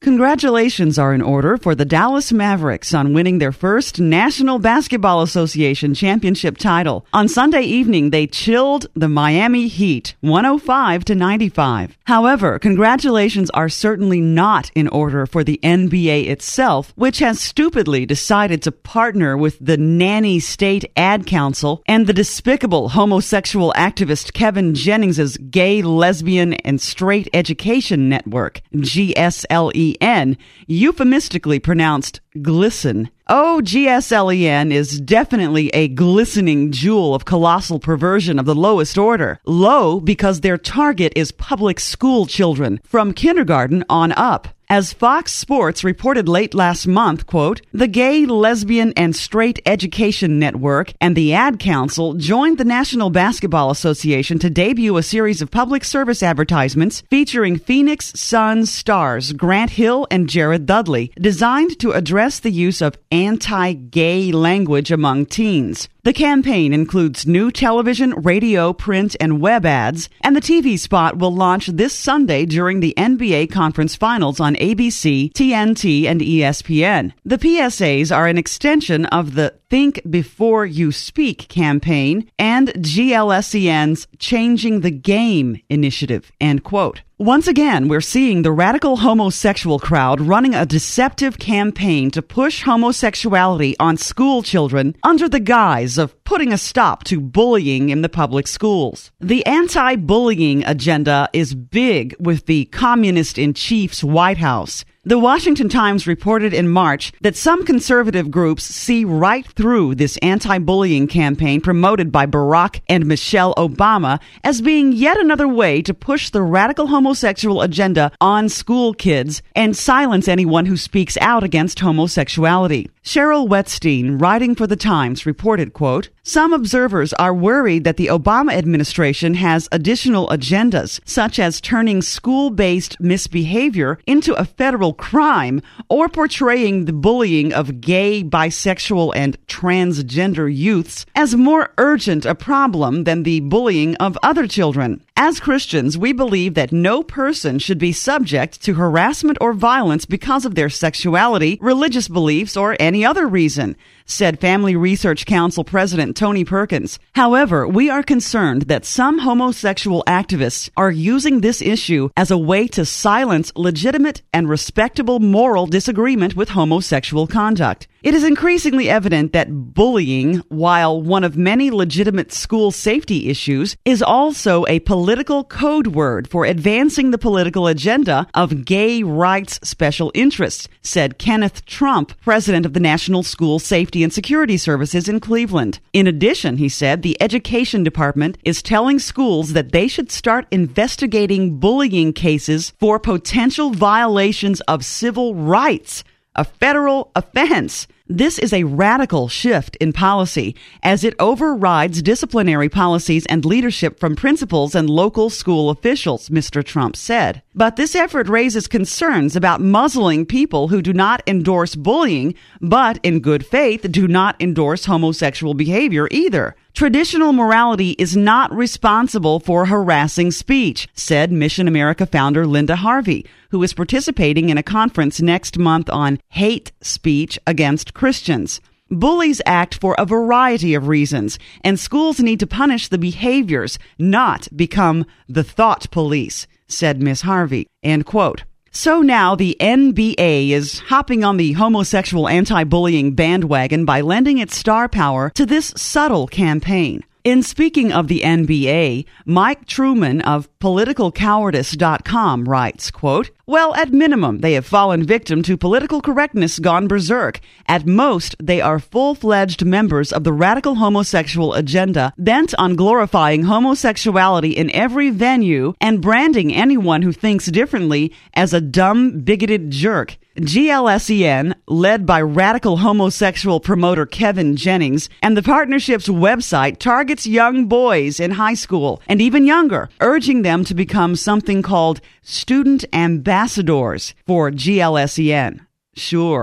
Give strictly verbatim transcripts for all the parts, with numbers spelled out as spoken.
Congratulations are in order for the Dallas Mavericks on winning their first National Basketball Association championship title. On Sunday evening, they chilled the Miami Heat, one oh five to ninety-five. However, congratulations are certainly not in order for the N B A itself, which has stupidly decided to partner with the nanny state ad council and the despicable homosexual activist Kevin Jennings' Gay, Lesbian, and Straight Education Network, G S L E N, euphemistically pronounced glisten. Oh, G S L E N is definitely a glistening jewel of colossal perversion of the lowest order. Low because their target is public school children from kindergarten on up. As Fox Sports reported late last month, quote, the Gay, Lesbian, and Straight Education Network and the Ad Council joined the National Basketball Association to debut a series of public service advertisements featuring Phoenix Suns stars Grant Hill and Jared Dudley, designed to address the use of anti-gay language among teens. The campaign includes new television, radio, print, and web ads, and the T V spot will launch this Sunday during the N B A Conference Finals on A B C, T N T, and E S P N. The P S As are an extension of the Think Before You Speak campaign and G L S E N's Changing the Game initiative, end quote. Once again, we're seeing the radical homosexual crowd running a deceptive campaign to push homosexuality on school children under the guise of putting a stop to bullying in the public schools. The anti-bullying agenda is big with the communist-in-chief's White House. The Washington Times reported in March that some conservative groups see right through this anti-bullying campaign promoted by Barack and Michelle Obama as being yet another way to push the radical homosexual agenda on school kids and silence anyone who speaks out against homosexuality. Cheryl Wetstein, writing for the Times, reported, quote, some observers are worried that the Obama administration has additional agendas, such as turning school-based misbehavior into a federal crime or portraying the bullying of gay, bisexual, and transgender youths as more urgent a problem than the bullying of other children. As Christians, we believe that no person should be subject to harassment or violence because of their sexuality, religious beliefs, or any other reason, said Family Research Council President Tony Perkins. However, we are concerned that some homosexual activists are using this issue as a way to silence legitimate and respectable moral disagreement with homosexual conduct. It is increasingly evident that bullying, while one of many legitimate school safety issues, is also a political code word for advancing the political agenda of gay rights special interests, said Kenneth Trump, president of the National School Safety and Security Services in Cleveland. In addition, he said, the Education Department is telling schools that they should start investigating bullying cases for potential violations of civil rights, a federal offense. This is a radical shift in policy as it overrides disciplinary policies and leadership from principals and local school officials, Mister Trump said. But this effort raises concerns about muzzling people who do not endorse bullying, but in good faith do not endorse homosexual behavior either. Traditional morality is not responsible for harassing speech, said Mission America founder Linda Harvey, who is participating in a conference next month on hate speech against Christians. Bullies act for a variety of reasons, and schools need to punish the behaviors, not become the thought police, said Miz Harvey, end quote. So now the N B A is hopping on the homosexual anti-bullying bandwagon by lending its star power to this subtle campaign. In speaking of the N B A, Mike Truman of political cowardice dot com writes, quote, well, at minimum, they have fallen victim to political correctness gone berserk. At most, they are full-fledged members of the radical homosexual agenda bent on glorifying homosexuality in every venue and branding anyone who thinks differently as a dumb, bigoted jerk. G L S E N, led by radical homosexual promoter Kevin Jennings, and the partnership's website targets young boys in high school and even younger, urging them to become something called student ambassadors for G L S E N. Sure.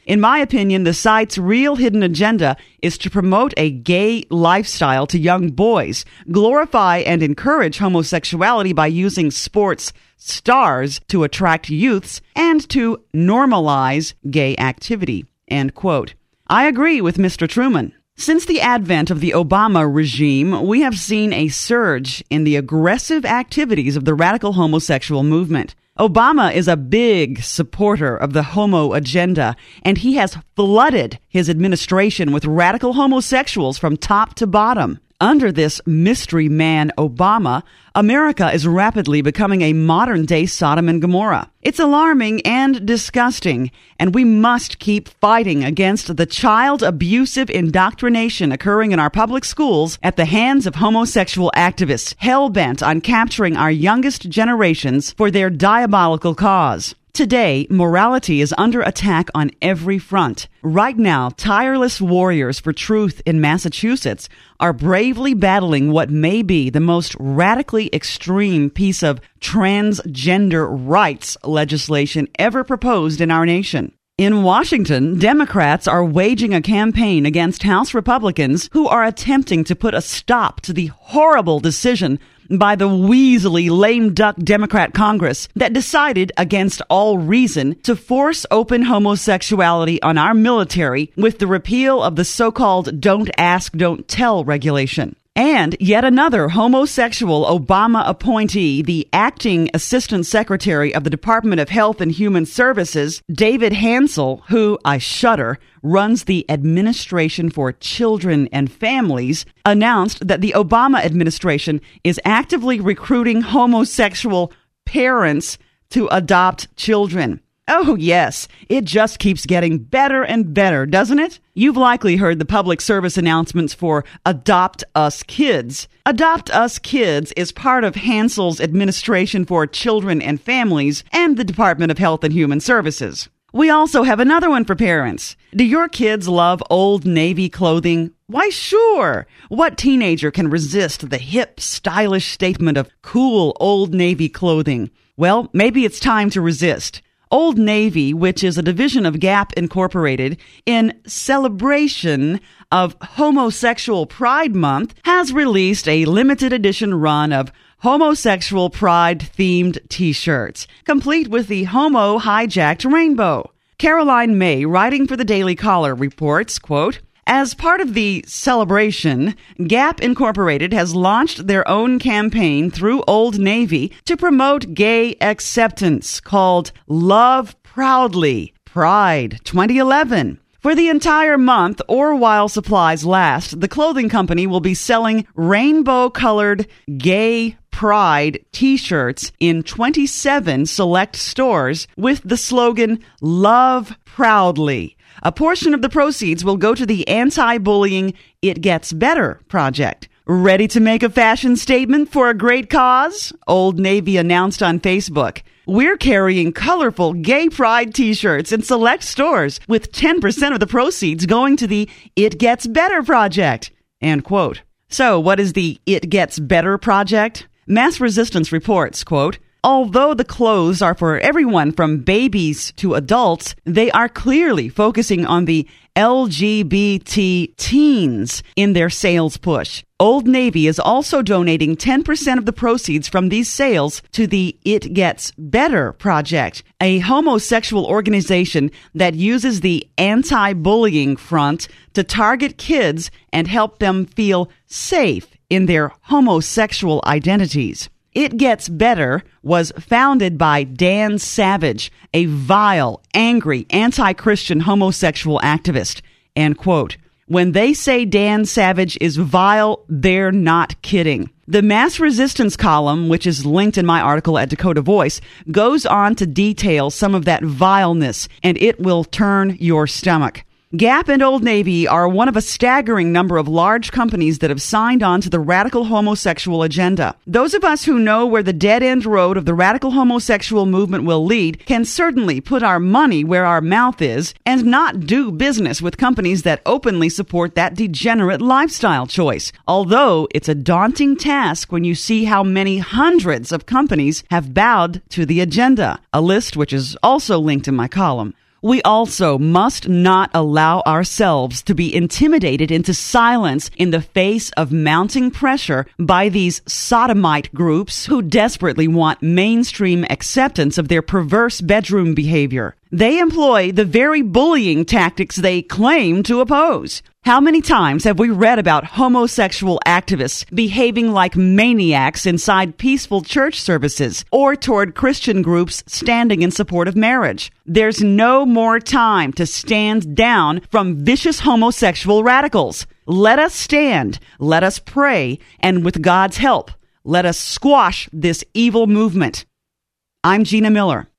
In my opinion, the site's real hidden agenda is to promote a gay lifestyle to young boys, glorify and encourage homosexuality by using sports stars to attract youths, and to normalize gay activity. End quote. I agree with Mister Truman. Since the advent of the Obama regime, we have seen a surge in the aggressive activities of the radical homosexual movement. Obama is a big supporter of the homo agenda, and he has flooded his administration with radical homosexuals from top to bottom. Under this mystery man Obama, America is rapidly becoming a modern-day Sodom and Gomorrah. It's alarming and disgusting, and we must keep fighting against the child-abusive indoctrination occurring in our public schools at the hands of homosexual activists hell-bent on capturing our youngest generations for their diabolical cause. Today, morality is under attack on every front. Right now, tireless warriors for truth in Massachusetts are bravely battling what may be the most radically extreme piece of transgender rights legislation ever proposed in our nation. In Washington, Democrats are waging a campaign against House Republicans who are attempting to put a stop to the horrible decision by the weaselly lame duck Democrat Congress that decided against all reason to force open homosexuality on our military with the repeal of the so-called Don't Ask, Don't Tell regulation. And yet another homosexual Obama appointee, the acting Assistant Secretary of the Department of Health and Human Services, David Hansel, who, I shudder, runs the Administration for Children and Families, announced that the Obama administration is actively recruiting homosexual parents to adopt children. Oh, yes, it just keeps getting better and better, doesn't it? You've likely heard the public service announcements for Adopt Us Kids. Adopt Us Kids is part of Hansel's Administration for Children and Families and the Department of Health and Human Services. We also have another one for parents. Do your kids love Old Navy clothing? Why, sure. What teenager can resist the hip, stylish statement of cool Old Navy clothing? Well, maybe it's time to resist. Old Navy, which is a division of Gap Incorporated, in celebration of Homosexual Pride Month, has released a limited edition run of homosexual pride-themed t-shirts, complete with the homo hijacked rainbow. Caroline May, writing for the Daily Caller, reports, quote, as part of the celebration, Gap Incorporated has launched their own campaign through Old Navy to promote gay acceptance called Love Proudly Pride twenty eleven. For the entire month or while supplies last, the clothing company will be selling rainbow-colored gay pride t-shirts in twenty-seven select stores with the slogan Love Proudly. A portion of the proceeds will go to the anti-bullying It Gets Better project. Ready to make a fashion statement for a great cause? Old Navy announced on Facebook. We're carrying colorful gay pride t-shirts in select stores with ten percent of the proceeds going to the It Gets Better project. End quote. So what is the It Gets Better project? Mass Resistance reports, quote, although the clothes are for everyone from babies to adults, they are clearly focusing on the L G B T teens in their sales push. Old Navy is also donating ten percent of the proceeds from these sales to the It Gets Better project, a homosexual organization that uses the anti-bullying front to target kids and help them feel safe in their homosexual identities. It Gets Better was founded by Dan Savage, a vile, angry, anti-Christian homosexual activist. End quote. When they say Dan Savage is vile, they're not kidding. The Mass Resistance column, which is linked in my article at Dakota Voice, goes on to detail some of that vileness, and it will turn your stomach. Gap and Old Navy are one of a staggering number of large companies that have signed on to the radical homosexual agenda. Those of us who know where the dead-end road of the radical homosexual movement will lead can certainly put our money where our mouth is and not do business with companies that openly support that degenerate lifestyle choice. Although it's a daunting task when you see how many hundreds of companies have bowed to the agenda, a list which is also linked in my column. We also must not allow ourselves to be intimidated into silence in the face of mounting pressure by these sodomite groups who desperately want mainstream acceptance of their perverse bedroom behavior. They employ the very bullying tactics they claim to oppose. How many times have we read about homosexual activists behaving like maniacs inside peaceful church services or toward Christian groups standing in support of marriage? There's no more time to stand down from vicious homosexual radicals. Let us stand, let us pray, and with God's help, let us squash this evil movement. I'm Gina Miller.